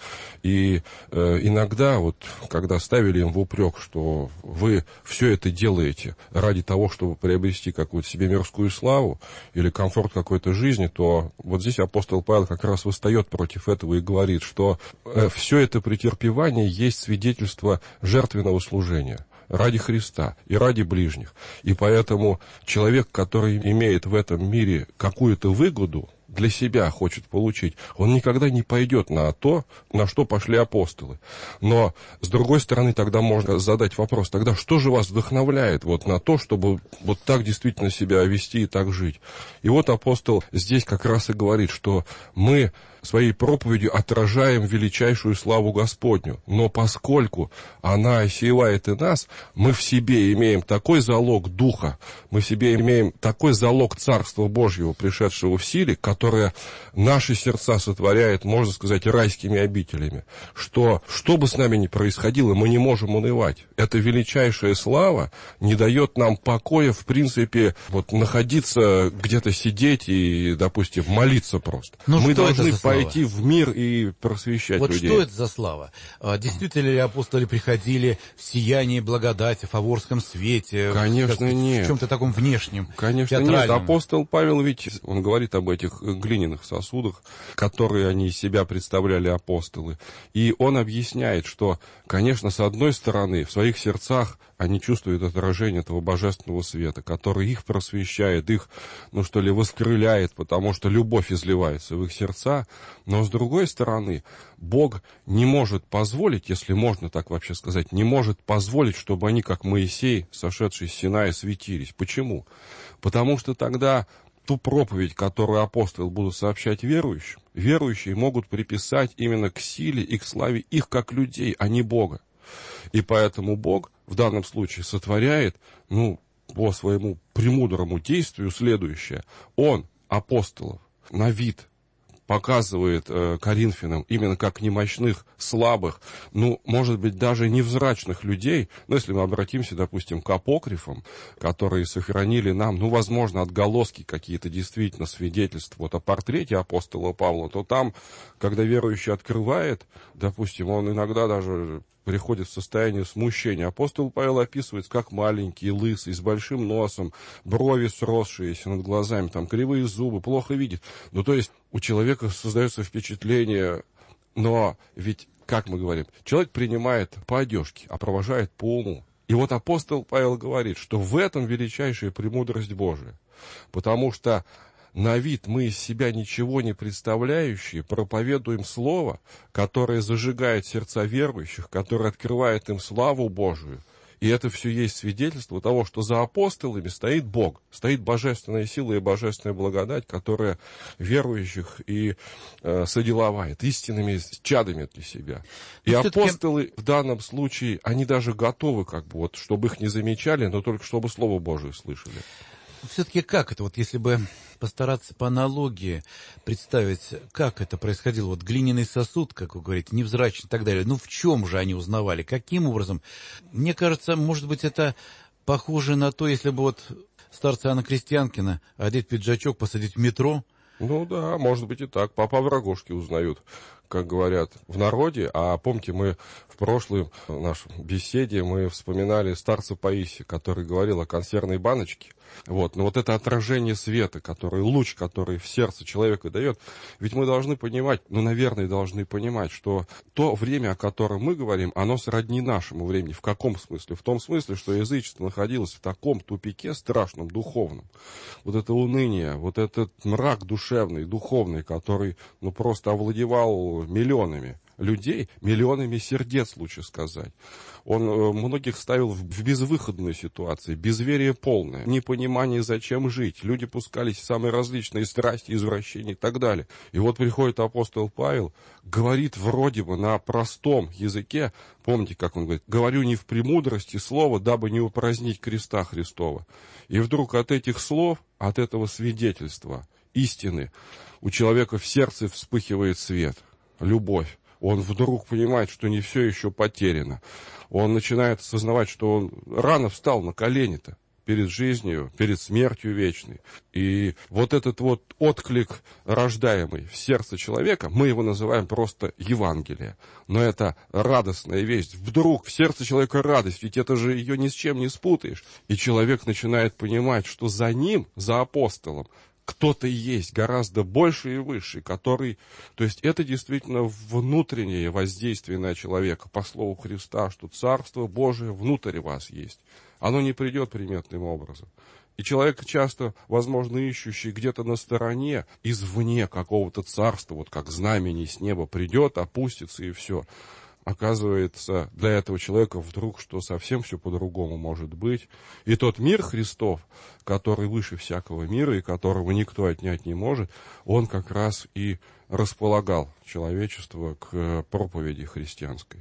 И иногда, вот, когда ставили им в упрек, что вы все это делаете ради того, чтобы приобрести какую-то себе мирскую славу или комфорт какой-то жизни, то вот здесь апостол Павел как раз восстает против этого и говорит, что все это претерпевание есть свидетельство жертвенного служения ради Христа и ради ближних. И поэтому человек, который имеет в этом мире какую-то выгоду, для себя хочет получить, он никогда не пойдет на то, на что пошли апостолы. Но, с другой стороны, тогда можно задать вопрос, тогда что же вас вдохновляет вот на то, чтобы вот так действительно себя вести и так жить? И вот апостол здесь как раз и говорит, что мы своей проповедью отражаем величайшую славу Господню. Но поскольку она осевает и нас, мы в себе имеем такой залог Духа, мы в себе имеем такой залог Царства Божьего, пришедшего в силе, которое наши сердца сотворяет, можно сказать, райскими обителями, что бы с нами ни происходило, мы не можем унывать. Эта величайшая слава не дает нам покоя, в принципе, вот находиться где-то, сидеть и, допустим, молиться просто. Мы должны пойти в мир и просвещать людей. Вот что это за слава? Действительно ли апостолы приходили в сиянии благодати, в фаворском свете? Конечно, нет. В чем-то таком внешнем, конечно, нет. Апостол Павел, ведь он говорит об этих глиняных сосудах, которые они из себя представляли апостолы. И он объясняет, что, конечно, с одной стороны, в своих сердцах они чувствуют отражение этого божественного света, который их просвещает, их, воскрыляет, потому что любовь изливается в их сердца. Но с другой стороны, Бог не может позволить, если можно так вообще сказать, не может позволить, чтобы они, как Моисей, сошедший с Синая, светились. Почему? Потому что тогда ту проповедь, которую апостолы будут сообщать верующим, верующие могут приписать именно к силе и к славе их как людей, а не Бога. И поэтому Бог в данном случае сотворяет, по своему премудрому действию следующее. Он апостолов на вид показывает коринфянам именно как немощных, слабых, может быть, даже невзрачных людей. Если мы обратимся, допустим, к апокрифам, которые сохранили нам, возможно, отголоски какие-то действительно свидетельства о портрете апостола Павла, то там, когда верующий открывает, допустим, он иногда даже приходит в состояние смущения. Апостол Павел описывается как маленький, лысый, с большим носом, брови сросшиеся над глазами, там кривые зубы, плохо видит. То есть у человека создается впечатление, но ведь, как мы говорим, человек принимает по одежке, а провожает по уму. И вот апостол Павел говорит, что в этом величайшая премудрость Божия, потому что на вид мы из себя ничего не представляющие, проповедуем слово, которое зажигает сердца верующих, которое открывает им славу Божию. И это все есть свидетельство того, что за апостолами стоит Бог, стоит божественная сила и божественная благодать, которая верующих и соделовает истинными чадами для себя. И апостолы в данном случае, они даже готовы, чтобы их не замечали, но только чтобы Слово Божие слышали. Все-таки как это, если бы постараться по аналогии представить, как это происходило, глиняный сосуд, как вы говорите, невзрачный и так далее, в чем же они узнавали, каким образом? Мне кажется, может быть, это похоже на то, если бы старца Иоанна Крестьянкина одеть пиджачок, посадить в метро. Да, может быть и так. Папа в рогожке узнают, как говорят в народе. А помните, мы в прошлой нашей беседе мы вспоминали старца Паисия, который говорил о консервной баночке. Но это отражение света, луч, который в сердце человека дает. Ведь мы должны понимать, наверное, должны понимать, что то время, о котором мы говорим, оно сродни нашему времени. В каком смысле? В том смысле, что язычество находилось в таком тупике страшном, духовном. Это уныние, этот мрак душевный, духовный, который, просто овладевал миллионами людей, миллионами сердец, лучше сказать. Он многих ставил в безвыходную ситуацию, безверие полное, непонимание, зачем жить. Люди пускались в самые различные страсти, извращения и так далее. И приходит апостол Павел, говорит вроде бы на простом языке, помните, как он говорит, говорю не в премудрости слова, дабы не упразднить креста Христова. И вдруг от этих слов, от этого свидетельства, истины, у человека в сердце вспыхивает свет, любовь. Он вдруг понимает, что не все еще потеряно. Он начинает осознавать, что он рано встал на колени-то перед жизнью, перед смертью вечной. И этот отклик, рождаемый в сердце человека, мы его называем просто Евангелие. Но это радостная весть. Вдруг в сердце человека радость, ведь это же ее ни с чем не спутаешь. И человек начинает понимать, что за ним, за апостолом, кто-то есть гораздо больше и выше, который... То есть это действительно внутреннее воздействие на человека, по слову Христа, что Царство Божие внутрь вас есть. Оно не придет приметным образом. И человек часто, возможно, ищущий где-то на стороне, извне какого-то царства, как знамение с неба придет, опустится и все. Оказывается, для этого человека вдруг, что совсем все по-другому может быть. И тот мир Христов, который выше всякого мира и которого никто отнять не может, он как раз и располагал человечество к проповеди христианской.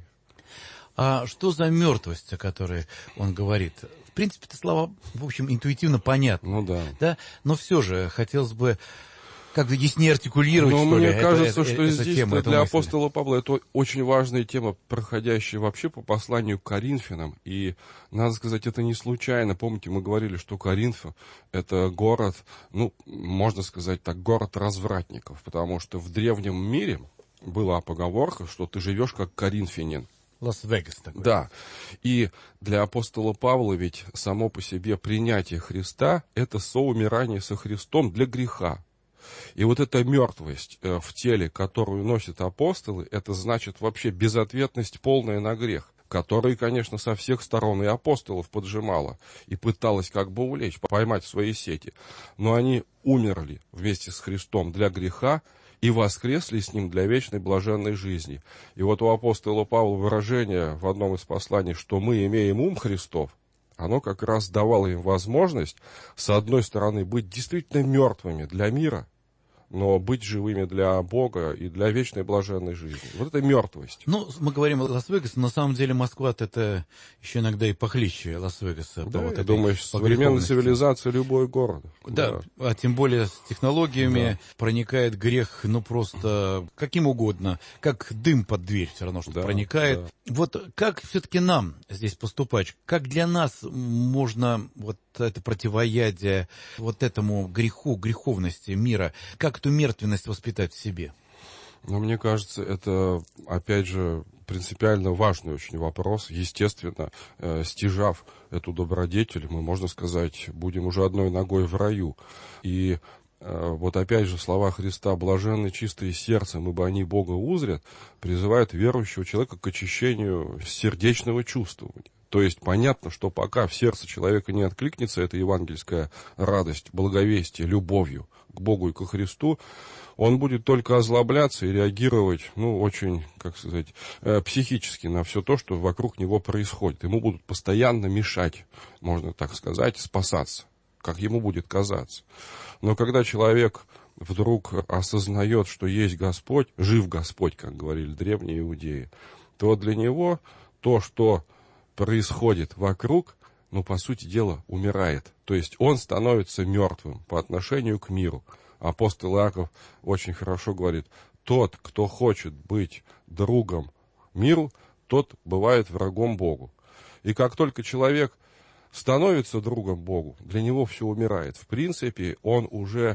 А что за мертвость, о которой он говорит? В принципе, это слова, в общем, интуитивно понятны. Да? Но все же хотелось бы как-то яснее артикулировать, что ли. Мне кажется, что здесь для апостола Павла это очень важная тема, проходящая вообще по посланию к Коринфянам. И, надо сказать, это не случайно. Помните, мы говорили, что Коринф — это город, можно сказать так, город развратников. Потому что в древнем мире была поговорка, что ты живешь как коринфянин. Лас-Вегас такой. Да. И для апостола Павла ведь само по себе принятие Христа — это соумирание со Христом для греха. И эта мертвость в теле, которую носят апостолы, это значит вообще безответность полная на грех, который, конечно, со всех сторон и апостолов поджимала и пыталась увлечь, поймать в свои сети. Но они умерли вместе с Христом для греха, и воскресли с Ним для вечной блаженной жизни. И вот у апостола Павла выражение в одном из посланий, что мы имеем ум Христов, оно как раз давало им возможность, с одной стороны, быть действительно мертвыми для мира, но быть живыми для Бога и для вечной блаженной жизни. Вот это мертвость. Ну, мы говорим о Лас-Вегасе, но на самом деле Москва-то это еще иногда и похлеще Лас-Вегаса. Да, вот я думаю, в современной цивилизации любой город. Да, а тем более с технологиями проникает грех, ну, просто каким угодно, как дым под дверь все равно, что проникает. Да. Вот как все-таки нам здесь поступать? Как для нас можно вот это противоядие вот этому греху, греховности мира, как эту мертвенность воспитать в себе? Ну, мне кажется, это, опять же, принципиально важный очень вопрос. Естественно, стяжав эту добродетель, мы, можно сказать, будем уже одной ногой в раю. И вот опять же слова Христа «блаженны чистые сердцем, ибо они Бога узрят» призывают верующего человека к очищению сердечного чувствования. То есть понятно, что пока в сердце человека не откликнется эта евангельская радость, благовестие, любовью к Богу и ко Христу, он будет только озлобляться и реагировать, ну, очень, как сказать, психически на все то, что вокруг него происходит. Ему будут постоянно мешать, можно так сказать, спасаться, как ему будет казаться. Но когда человек вдруг осознает, что есть Господь, жив Господь, как говорили древние иудеи, то для него то, что происходит вокруг, ну, по сути дела, умирает. То есть он становится мертвым по отношению к миру. Апостол Иаков очень хорошо говорит, тот, кто хочет быть другом миру, тот бывает врагом Богу. И как только человек становится другом Богу, для него все умирает. В принципе, он уже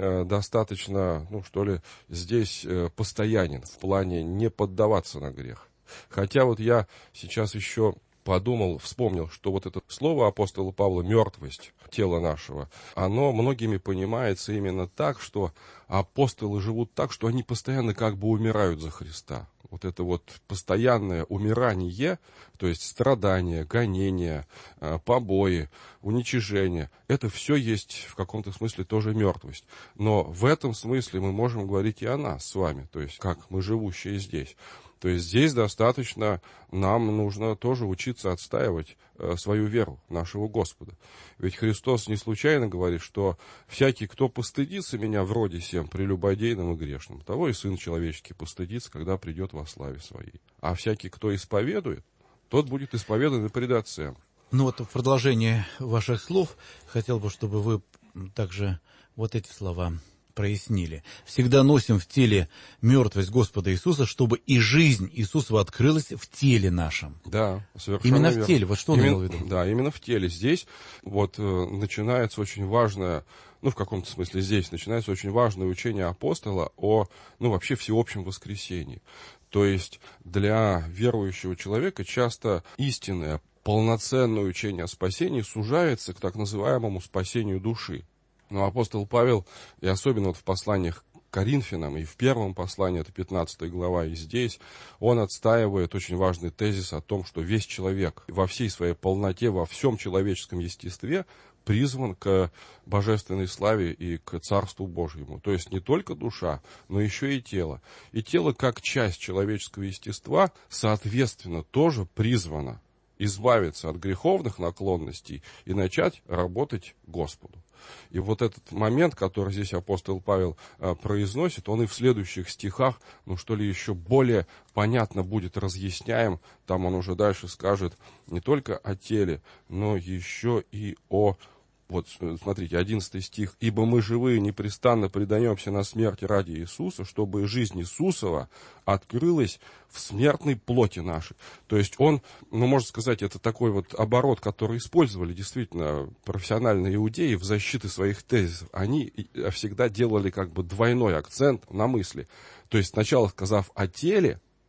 достаточно, ну, что ли, здесь постоянен в плане не поддаваться на грех. Хотя вот я сейчас еще подумал, вспомнил, что вот это слово апостола Павла «мертвость» тела нашего, оно многими понимается именно так, что апостолы живут так, что они постоянно как бы умирают за Христа. Вот это вот постоянное умирание, то есть страдания, гонения, побои, уничижение, это все есть в каком-то смысле тоже мертвость. Но в этом смысле мы можем говорить и о нас с вами, то есть как мы живущие здесь. То есть здесь достаточно, нам нужно тоже учиться отстаивать свою веру, нашего Господа. Ведь Христос не случайно говорит, что всякий, кто постыдится меня в роде сем прелюбодейном и грешном, того и Сын Человеческий постыдится, когда придет во славе Своей. А всякий, кто исповедует, тот будет исповедан и пред Отцем. Ну вот в продолжение ваших слов хотел бы, чтобы вы также вот эти слова прояснили. Всегда носим в теле мертвость Господа Иисуса, чтобы и жизнь Иисусова открылась в теле нашем. Да, совершенно именно верно. В теле, вот что он имел в виду? Да, именно в теле. Здесь вот начинается очень важное, ну, в каком-то смысле здесь начинается очень важное учение апостола о, ну, вообще всеобщем воскресении. То есть для верующего человека часто истинное, полноценное учение о спасении сужается к так называемому спасению души. Но апостол Павел, и особенно вот в посланиях к Коринфянам, и в первом послании, это 15 глава, и здесь, он отстаивает очень важный тезис о том, что весь человек во всей своей полноте, во всем человеческом естестве призван к божественной славе и к Царству Божьему. То есть не только душа, но еще и тело. И тело, как часть человеческого естества, соответственно, тоже призвано избавиться от греховных наклонностей и начать работать Господу. И вот этот момент, который здесь апостол Павел произносит, он и в следующих стихах, ну что ли, еще более понятно будет разъясняем. Там он уже дальше скажет не только о теле, но еще и о... Вот, смотрите, 11 стих. «Ибо мы живые непрестанно предаемся на смерть ради Иисуса, чтобы жизнь Иисусова открылась в смертной плоти нашей». То есть он, ну, можно сказать, это такой вот оборот, который использовали действительно профессиональные иудеи в защиту своих тезисов. Они всегда делали как бы двойной акцент на мысли. То есть сначала сказав о теле,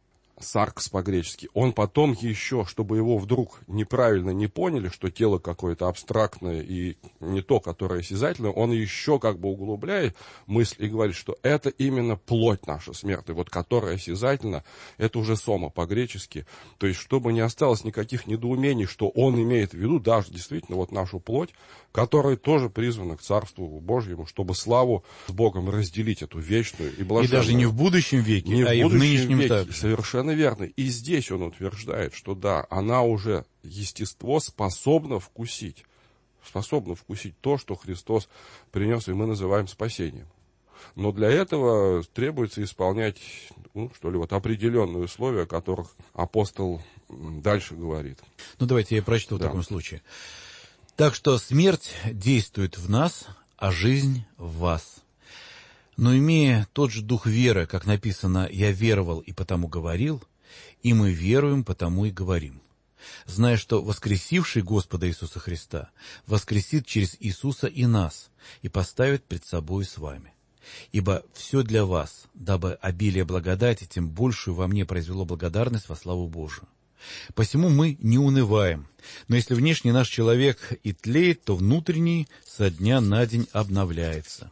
саркс по-гречески, он потом еще, чтобы его вдруг неправильно не поняли, что тело какое-то абстрактное и не то, которое осязательное, он еще как бы углубляет мысль и говорит, что это именно плоть наша смертная, вот которая осязательна, это уже сома по-гречески. То есть, чтобы не осталось никаких недоумений, что он имеет в виду, даже действительно вот нашу плоть, которая тоже призвана к Царству Божьему, чтобы славу с Богом разделить, эту вечную и блаженную. И даже не в будущем веке, не а и в нынешнем веке. также. Совершенно верно. И здесь он утверждает, что да, она уже, естество, способна вкусить то, что Христос принес, и мы называем спасением. Но для этого требуется исполнять, определенные условия, о которых апостол дальше говорит. Давайте я прочту в таком случае. Так что смерть действует в нас, а жизнь в вас. Но имея тот же дух веры, как написано, «Я веровал и потому говорил», и мы веруем, потому и говорим, зная, что воскресивший Господа Иисуса Христа воскресит через Иисуса и нас, и поставит пред собой с вами. Ибо все для вас, дабы обилие благодати тем большую во мне произвело благодарность во славу Божию. Посему мы не унываем, но если внешний наш человек и тлеет, то внутренний со дня на день обновляется.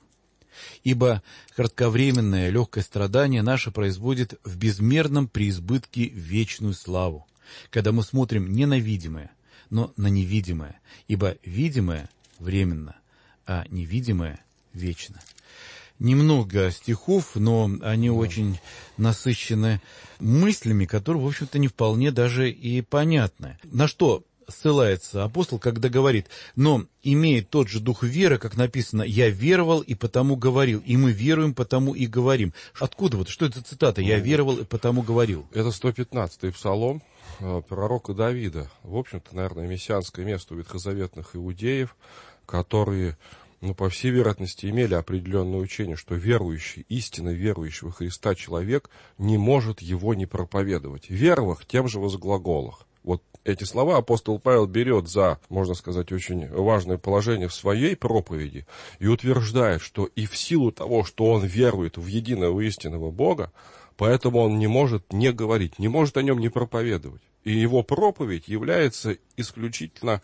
Ибо кратковременное легкое страдание наше производит в безмерном преизбытке вечную славу, когда мы смотрим не на видимое, но на невидимое, ибо видимое временно, а невидимое вечно. Немного стихов, но они очень насыщены мыслями, которые, в общем-то, не вполне даже и понятны. На что ссылается апостол, когда говорит: «Но имеет тот же дух веры, как написано, «Я веровал и потому говорил», и мы веруем, потому и говорим». Откуда что это за цитата? «Я веровал и потому говорил»? Это 115-й псалом пророка Давида. В общем-то, наверное, мессианское место у ветхозаветных иудеев, которые... по всей вероятности, имели определенное учение, что верующий, истинно верующий во Христа человек не может его не проповедовать. Веровых тем же возглаголах. Вот эти слова апостол Павел берет за, можно сказать, очень важное положение в своей проповеди и утверждает, что и в силу того, что он верует в единого истинного Бога, поэтому он не может не говорить, не может о нем не проповедовать. И его проповедь является исключительно,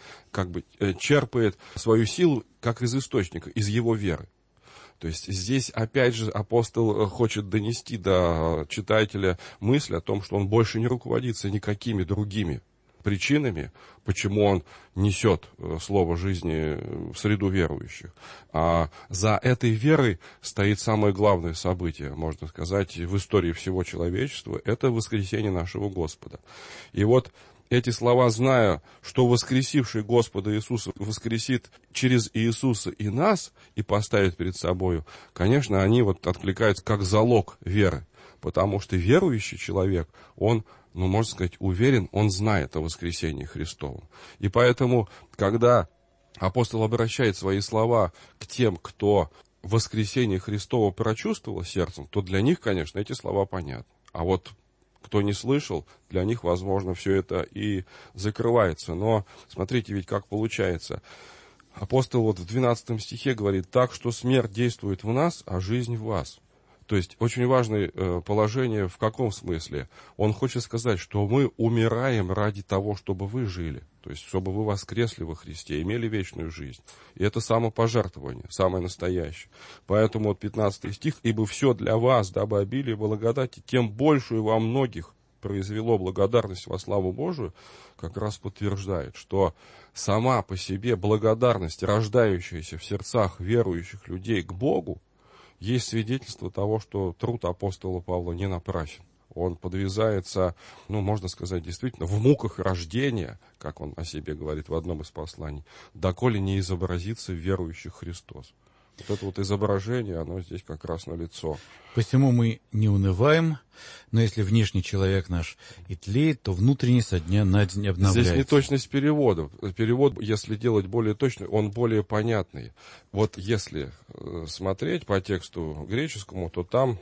черпает свою силу как из источника, из его веры. То есть здесь, опять же, апостол хочет донести до читателя мысль о том, что он больше не руководится никакими другими причинами, почему он несет слово жизни в среду верующих. А за этой верой стоит самое главное событие, можно сказать, в истории всего человечества, это воскресение нашего Господа. И вот эти слова, зная, что воскресивший Господа Иисуса воскресит через Иисуса и нас, и поставит перед собою, конечно, они откликаются как залог веры. Потому что верующий человек, он, можно сказать, уверен, он знает о воскресении Христовом. И поэтому, когда апостол обращает свои слова к тем, кто воскресение Христово прочувствовал сердцем, то для них, конечно, эти слова понятны. А вот кто не слышал, для них, возможно, все это и закрывается. Но смотрите, ведь как получается. Апостол в 12 стихе говорит: «Так что смерть действует в нас, а жизнь в вас». То есть очень важное положение в каком смысле? Он хочет сказать, что мы умираем ради того, чтобы вы жили. То есть, чтобы вы воскресли во Христе, имели вечную жизнь. И это самопожертвование, самое настоящее. Поэтому 15 стих: «Ибо все для вас, дабы обилие благодати, тем большую во многих произвело благодарность во славу Божию», как раз подтверждает, что сама по себе благодарность, рождающаяся в сердцах верующих людей к Богу, есть свидетельство того, что труд апостола Павла не напрасен. Он подвязается, можно сказать, действительно, в муках рождения, как он о себе говорит в одном из посланий, доколе не изобразится в верующих Христос. Вот это изображение, оно здесь как раз налицо. Посему мы не унываем, но если внешний человек наш и тлеет, то внутренний со дня на день обновляется. Здесь неточность перевода. Перевод, если делать более точный, он более понятный. Вот если смотреть по тексту греческому, то там,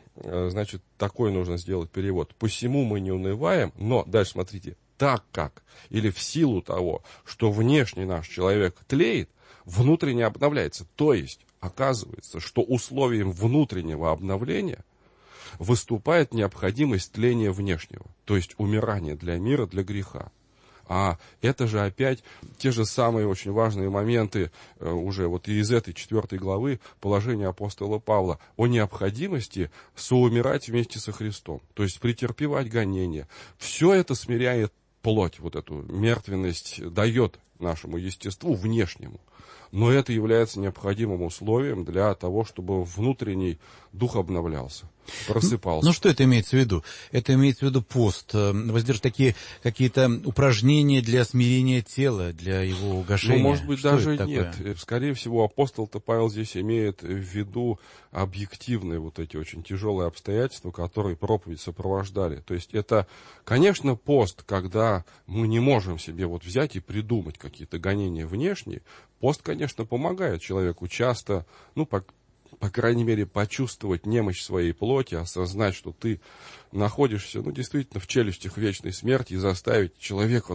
такой нужно сделать перевод. «Посему мы не унываем», но, дальше смотрите, «так как» или «в силу того, что внешний наш человек тлеет, внутренне обновляется». То есть, оказывается, что условием внутреннего обновления выступает необходимость тления внешнего, то есть умирания для мира, для греха. А это же опять те же самые очень важные моменты уже вот из этой 4 главы положения апостола Павла о необходимости соумирать вместе со Христом, то есть претерпевать гонения. Все это смиряет плоть, вот эту мертвенность дает нашему естеству внешнему. Но это является необходимым условием для того, чтобы внутренний дух обновлялся, просыпался. Ну, что это имеется в виду? Это имеется в виду пост, такие какие-то упражнения для смирения тела, для его угошения? Ну, может быть, что даже нет. Скорее всего, апостол-то Павел здесь имеет в виду объективные вот эти очень тяжелые обстоятельства, которые проповедь сопровождали. То есть это, конечно, пост, когда мы не можем себе вот взять и придумать какие-то гонения внешние. Пост, конечно, помогает человеку часто, по крайней мере, почувствовать немощь своей плоти, осознать, что ты находишься, действительно, в челюстях вечной смерти, и заставить человека,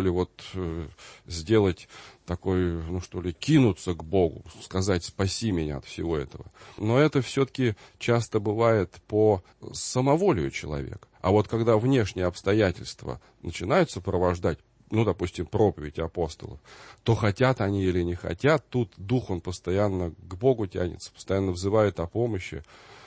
сделать такой, кинуться к Богу, сказать: спаси меня от всего этого. Но это все-таки часто бывает по самоволию человека. А вот когда внешние обстоятельства начинают сопровождать, допустим, проповедь апостолов, то хотят они или не хотят, тут дух, он постоянно к Богу тянется, постоянно взывает о помощи.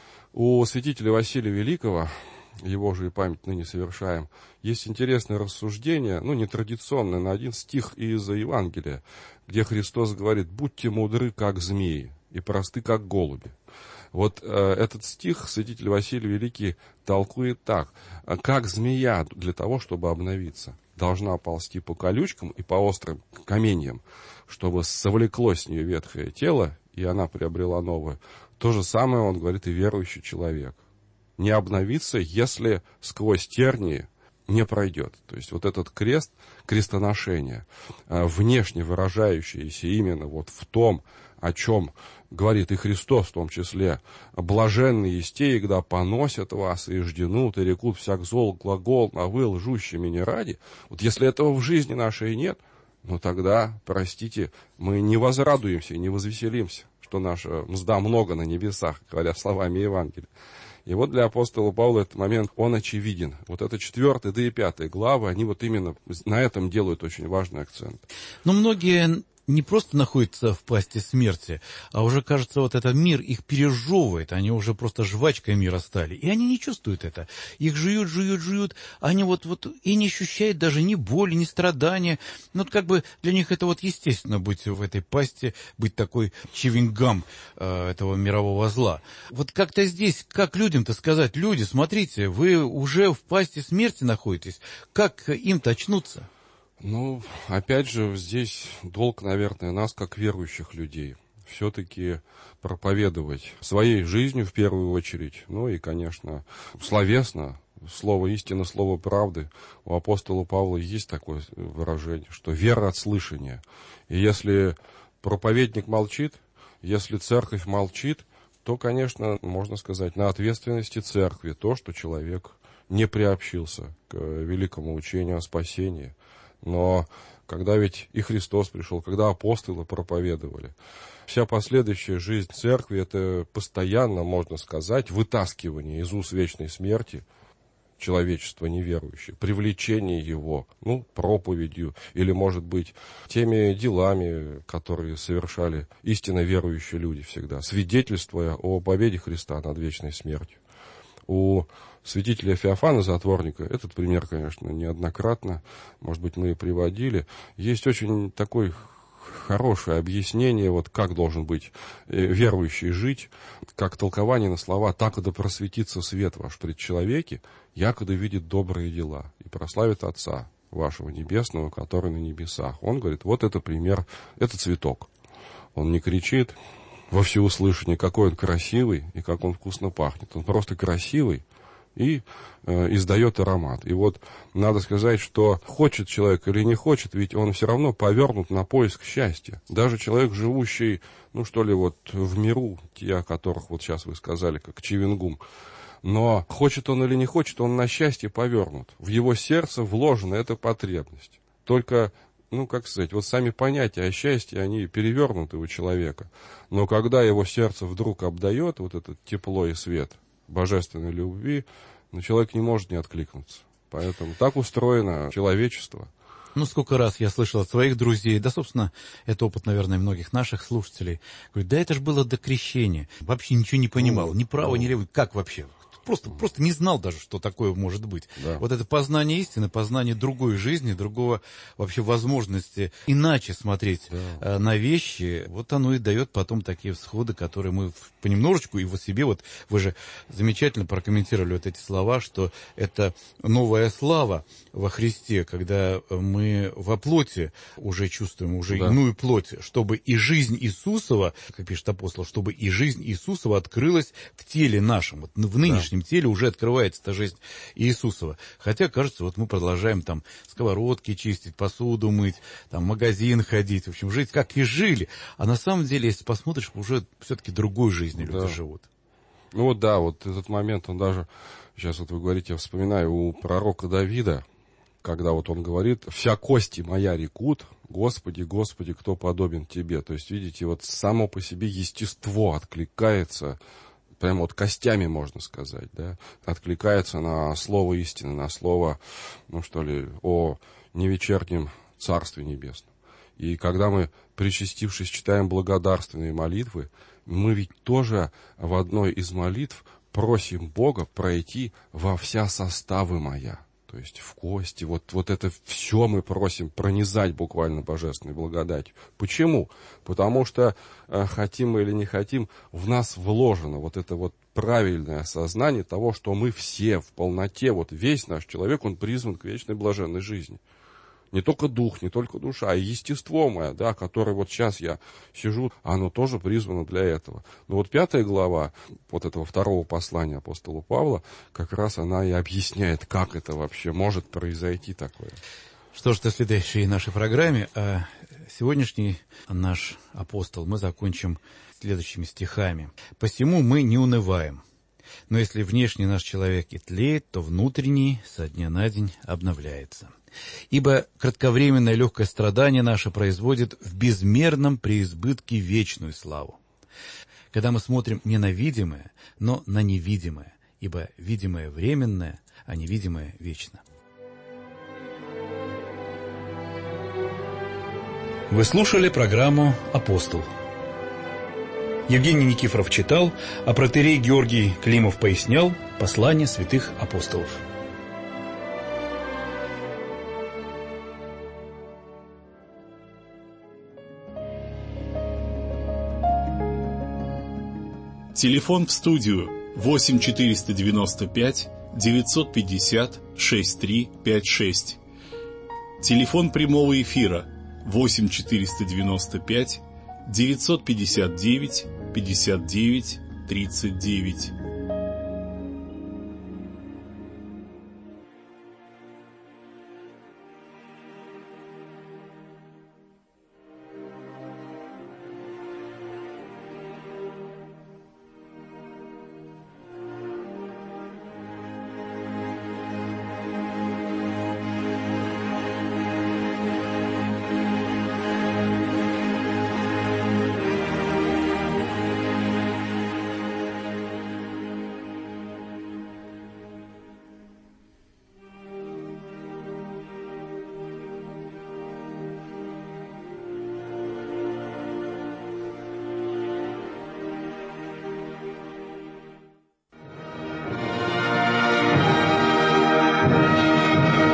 У святителя Василия Великого, его же и память ныне совершаем, есть интересное рассуждение, нетрадиционное, на один стих из Евангелия, где Христос говорит: «Будьте мудры, как змеи, и просты, как голуби». Вот этот стих святитель Василий Великий толкует так: как змея для того, чтобы обновиться, должна ползти по колючкам и по острым каменьям, чтобы совлеклось с нее ветхое тело, и она приобрела новое. То же самое, он говорит, и верующий человек. Не обновиться, если сквозь тернии не пройдет. То есть вот этот крест, крестоношение, внешне выражающееся именно вот в том, о чем говорит и Христос в том числе: «Блаженны есте, когда поносят вас, и жденут, и рекут всяк зол глагол, а вы лжущими не ради». Вот если этого в жизни нашей нет, тогда, простите, мы не возрадуемся и не возвеселимся, что наша мзда много на небесах, говоря словами Евангелия. И вот для апостола Павла этот момент, он очевиден. Вот это 4 да и 5 главы, они вот именно на этом делают очень важный акцент. Но многие не просто находятся в пасти смерти, а уже, кажется, вот этот мир их пережевывает, они уже просто жвачкой мира стали. И они не чувствуют это. Их жуют, они вот и не ощущают даже ни боли, ни страдания. Для них это естественно быть в этой пасти, быть такой чивингам этого мирового зла. Вот как-то здесь, как людям-то сказать: люди, смотрите, вы уже в пасти смерти находитесь, как им-то очнуться? Опять же, здесь долг, наверное, нас, как верующих людей, все-таки проповедовать своей жизнью в первую очередь, и, конечно, словесно, слово истины, слово правды. У апостола Павла есть такое выражение, что вера от слышания. И если проповедник молчит, если церковь молчит, то, конечно, можно сказать, на ответственности церкви то, что человек не приобщился к великому учению о спасении. Но когда ведь и Христос пришел, когда апостолы проповедовали, вся последующая жизнь церкви — это постоянно, можно сказать, вытаскивание из уз вечной смерти человечества неверующее, привлечение его, проповедью или, может быть, теми делами, которые совершали истинно верующие люди всегда, свидетельствуя о победе Христа над вечной смертью. У святителя Феофана Затворника, этот пример, конечно, неоднократно, может быть, мы и приводили, есть очень такое хорошее объяснение, как должен быть верующий жить, как толкование на слова: «Так да просветится свет ваш пред человеки, якогда видит добрые дела, и прославит Отца вашего Небесного, который на небесах». Он говорит, вот это пример, это цветок. Он не кричит во всеуслышание, какой он красивый и как он вкусно пахнет. Он просто красивый и издает аромат. И вот надо сказать, что хочет человек или не хочет, ведь он все равно повернут на поиск счастья. Даже человек, живущий, в миру, те, о которых сейчас вы сказали, как чивингум, но хочет он или не хочет, он на счастье повернут. В его сердце вложена эта потребность. Только сами понятия о счастье, они перевернуты у человека. Но когда его сердце вдруг обдает вот это тепло и свет божественной любви, но человек не может не откликнуться. Поэтому так устроено человечество. Ну, сколько раз я слышал от своих друзей, да, собственно, это опыт, наверное, многих наших слушателей. Говорят, да это же было до крещения. Вообще ничего не понимал, ни право, ни лево. Как вообще? Просто не знал даже, что такое может быть. Да. Вот это познание истины, познание другой жизни, другого вообще возможности иначе смотреть на вещи, вот оно и дает потом такие всходы, которые мы понемножечку, и вот себе, вот вы же замечательно прокомментировали вот эти слова, что это новая слава во Христе, когда мы во плоти уже чувствуем, уже иную плоть, чтобы и жизнь Иисусова, как пишет апостол, чтобы и жизнь Иисусова открылась в теле нашем, вот в нынешнем теле уже открывается эта жизнь Иисусова. Хотя, кажется, вот мы продолжаем там сковородки чистить, посуду мыть, там, в магазин ходить, в общем, жить как и жили. А на самом деле, если посмотришь, уже все-таки другой жизнью люди живут. Ну вот да, вот этот момент, он даже, сейчас вот вы говорите, я вспоминаю у пророка Давида, когда вот он говорит: «Вся кости моя рекут, Господи, Господи, кто подобен Тебе». То есть, видите, вот само по себе естество откликается, прямо вот костями, можно сказать, да, откликается на слово истины, на слово, ну что ли, о невечернем Царстве Небесном. И когда мы, причастившись, читаем благодарственные молитвы, мы ведь тоже в одной из молитв просим Бога пройти во вся составы моя. То есть в кости, вот это все мы просим пронизать буквально божественной благодатью. Почему? Потому что, хотим мы или не хотим, в нас вложено вот это вот правильное осознание того, что мы все в полноте, вот весь наш человек, он призван к вечной блаженной жизни. Не только дух, не только душа, а и естество мое, да, которое вот сейчас я сижу, оно тоже призвано для этого. Но вот 5 глава вот этого 2 послания апостола Павла, как раз она и объясняет, как это вообще может произойти такое. Что ж, до следующей нашей программе. А сегодняшний наш апостол мы закончим следующими стихами. «Посему мы не унываем. Но если внешний наш человек и тлеет, то внутренний со дня на день обновляется. Ибо кратковременное легкое страдание наше производит в безмерном преизбытке вечную славу. Когда мы смотрим не на видимое, но на невидимое, ибо видимое временное, а невидимое вечно». Вы слушали программу «Апостол». Евгений Никифоров читал, а протоиерей Георгий Климов пояснял послание святых апостолов. Телефон в студию 8 495 950 6356. Телефон прямого эфира 8 495 959 59 39.